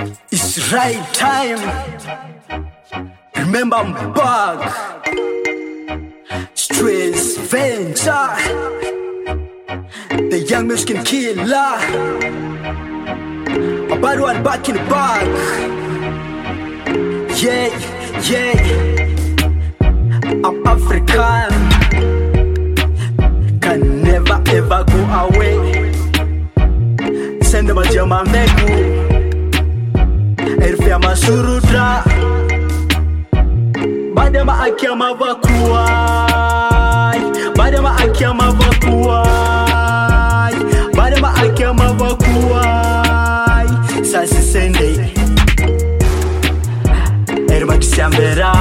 It's right time. Remember I'm back. Stress Venture, the young Michigan killer. A bad one back in the bag. Yeah, yeah. I'm African. Can never ever go away. Send them a jama megu. Erfia masurutra. Badema akiyama vakuai. Badema akiyama vakuai. Badema akiyama vakuai. Sasi sende Erma kisiambera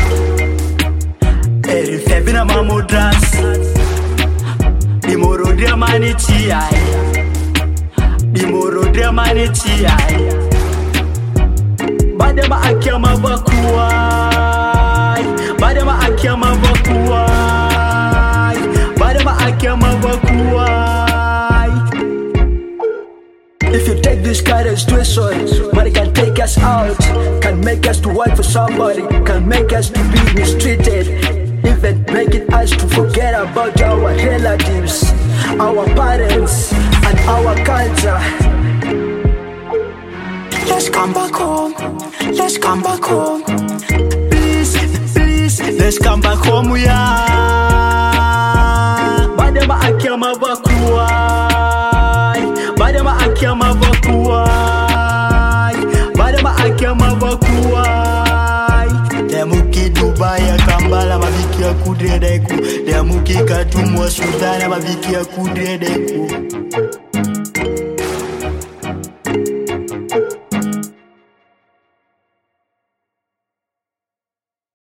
Erfia vina mamudras Dimoro dia manichi ai Dimoro dia manichi ai Badema akiyama vakuai. Badema akiyama vakuai. Badema akiyama vakuai. If you take this kind of situation, money can take us out, can make us to work for somebody, can make us to be mistreated, even making us to forget about our relatives, our parents, and our culture. Let's come back home. Let's come back home. Please, please, let's come back home, yeah. Badema akiyama vakuai. Badema akiyama vakuai. Badema akiyama vakuai. Demuki Dubai ya Kambala mabiki ya kudredeku. Demuki Katumwa Sultana mabiki ya kudredeku.